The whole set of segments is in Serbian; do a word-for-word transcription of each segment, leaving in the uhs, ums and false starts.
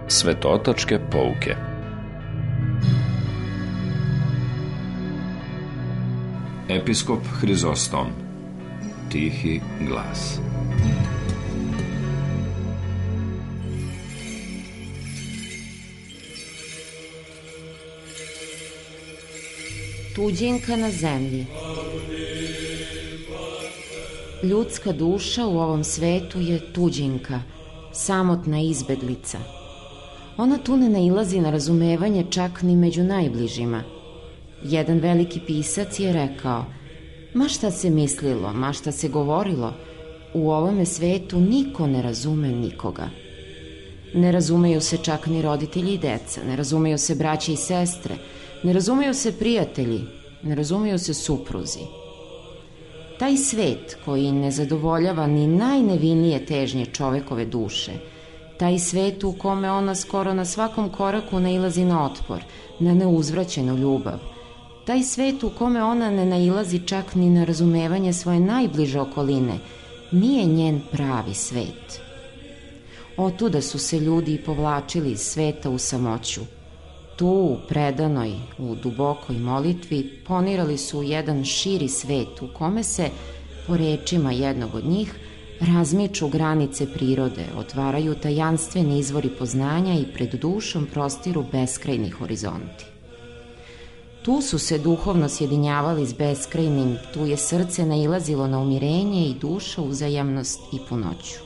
Svetotačke pouke. Episkop Hrizostom. Tihi glas. Tuđinka na zemlji. Ljudska duša u ovom svetu je tuđinka, samotna izbeglica. Ona tu ne nailazi na razumevanje čak ni među najbližima. Jedan veliki pisac je rekao: ma šta se mislilo, ma šta se govorilo, u ovome svetu niko ne razume nikoga. Ne razumeju se čak ni roditelji i deca, ne razumeju se braće i sestre, ne razumeju se prijatelji, ne razumeju se supruzi. Taj svet koji ne zadovoljava ni najnevinije težnje čovekove duše, taj svet u kome ona skoro na svakom koraku nailazi na otpor, na neuzvraćenu ljubav, taj svet u kome ona ne nailazi čak ni na razumevanje svoje najbliže okoline, nije njen pravi svet. Otuda su se ljudi i povlačili iz sveta u samoću. Tu, u predanoj, u dubokoj molitvi, ponirali su u jedan širi svet u kome se, po rečima jednog od njih, razmiču granice prirode, otvaraju tajanstveni izvori poznanja i pred dušom prostiru beskrajni horizonti. Tu su se duhovno sjedinjavali s beskrajnim, tu je srce nailazilo na umirenje i duša uzajamnost i punoću.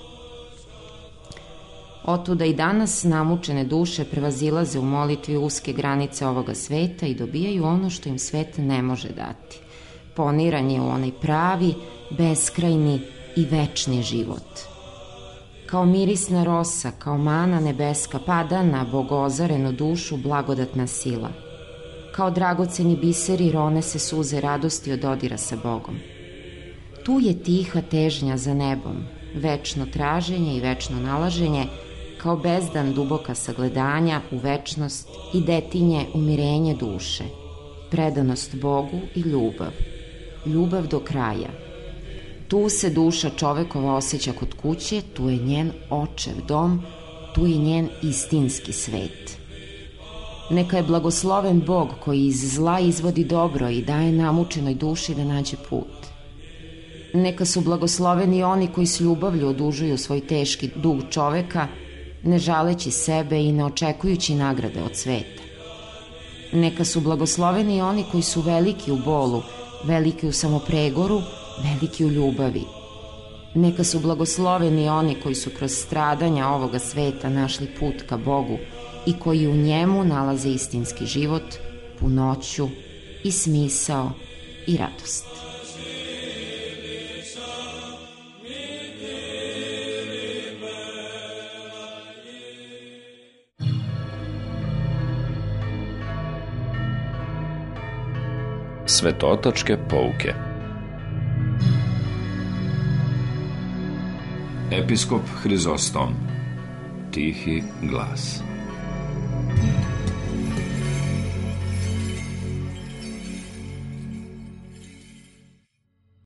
Otuda i danas namučene duše prevazilaze u molitvi uske granice ovoga sveta i dobijaju ono što im svet ne može dati. Poniranje u onaj pravi, beskrajni i večni život. Kao mirisna rosa, kao mana nebeska pada na bogozarenu dušu blagodatna sila. Kao dragoceni biseri rone se suze radosti od dodira sa Bogom. Tu je tiha težnja za nebom, večno traženje i večno nalaženje, kao bezdan duboka sagledanja u večnost i detinje umirenje duše, predanost Bogu i ljubav, ljubav do kraja. Tu se duša čovekova osjeća kod kuće, tu je njen očev dom, tu je njen istinski svet. Neka je blagosloven Bog koji iz zla izvodi dobro i daje namučenoj duši da nađe put. Neka su blagosloveni oni koji s ljubavlju odužuju svoj teški dug čoveka, ne žaleći sebe i ne očekujući nagrade od sveta. Neka su blagosloveni oni koji su veliki u bolu, veliki u samopregoru, veliki u ljubavi. Neka su blagosloveni oni koji su kroz stradanja ovoga sveta našli put ka Bogu i koji u njemu nalaze istinski život, punoću i smisao i radost. Svetotačke pouke. Episkop Hrizostom. Tihi glas.